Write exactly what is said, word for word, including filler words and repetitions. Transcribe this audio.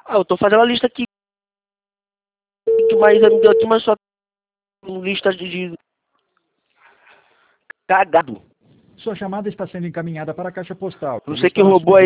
Ah, eu tô fazendo a lista aqui. Mas me deu aqui, mas só lista de, de cagado. Sua chamada está sendo encaminhada para a caixa postal. Não sei que roubou aí.